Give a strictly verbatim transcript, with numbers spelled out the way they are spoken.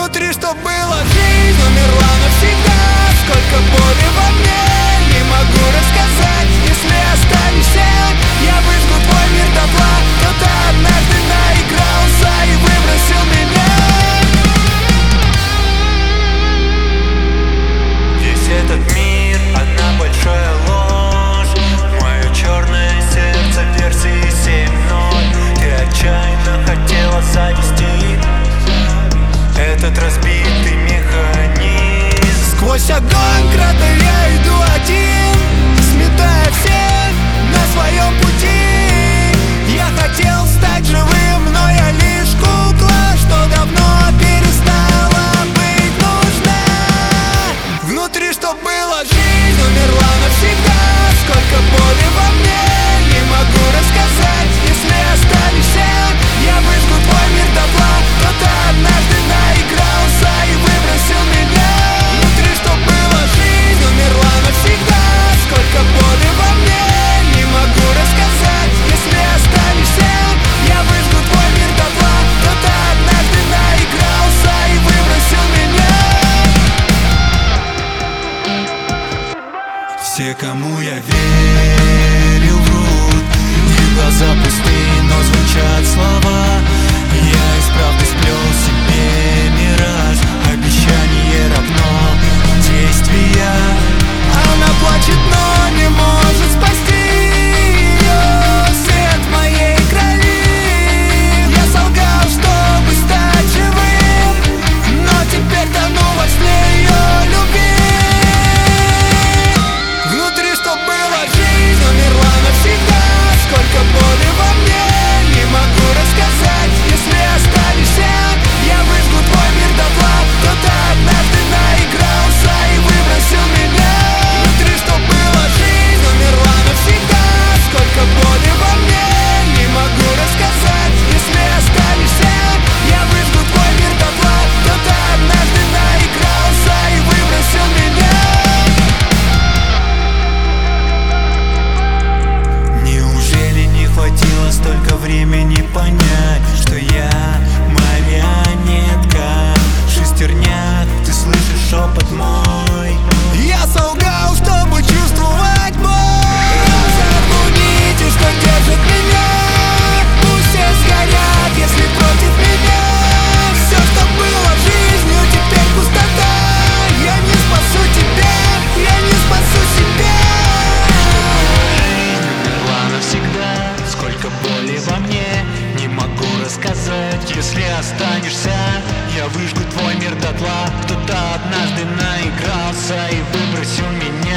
Внутри, что было жизнь, умерла навсегда. Сколько боли во мне, не могу рассказать. Если останешься, я выжгу твой мир дотла. Кто-то однажды наигрался и выбросил меня. Весь этот мир — одна большая ложь. Мое черное сердце в версии семь ноль. Ты отчаянно хотела завести этот разбитый механизм. Сквозь огонь крата я иду один, сметая всех на своем пути. Я хотел стать живым, но я лишь кукла, что давно перестала быть нужна. Внутри, что было жизнь, умерла навсегда. Сколько боли во мне, не могу рассказать. Если останешься, я выжгу твой мир дотла. Кто-то однажды наигрался и выбросил меня. Внутри, что было жизнь, умерла навсегда. Сколько боли во мне, не могу рассказать. Если останешься, я выжгу твой мир дотла. Кто-то однажды наигрался и выбросил меня. Все, кому я верил, врут. Их глаза пустые, но звучат слова. Я из правды сплел себе мираж. Обещание равно действия. Она плачет, но не может спасти ее свет в моей крови. Я солгал, чтобы стать живым, но теперь тону во сне ее любви. Внутри, что было жизнь, умерла навсегда. Сколько боли во мне, не могу рассказать. Если останешься, я выжгу твой мир дотла. Кто-то однажды наигрался и выбросил меня. Внутри, что было жизнь, умерла навсегда. Сколько боли во мне, не могу рассказать. Если останешься, я выжгу твой мир дотла. Кто-то однажды наигрался и выбросил меня. Неужели не хватило столько времени понять, что я марионетка в шестернях? Ты слышишь шепот мой? Я солгал, чтобы чувствовать боль. Разорву нити, что держит меня. Пусть все сгорят, если против меня. Все, что было жизнью, теперь пустота. Я не спасу тебя, я не спасу себя. Умерла навсегда. Сколько боли во мне, не могу рассказать. Если останешься, я выжгу твой мир дотла. Кто-то однажды наигрался и выбросил меня.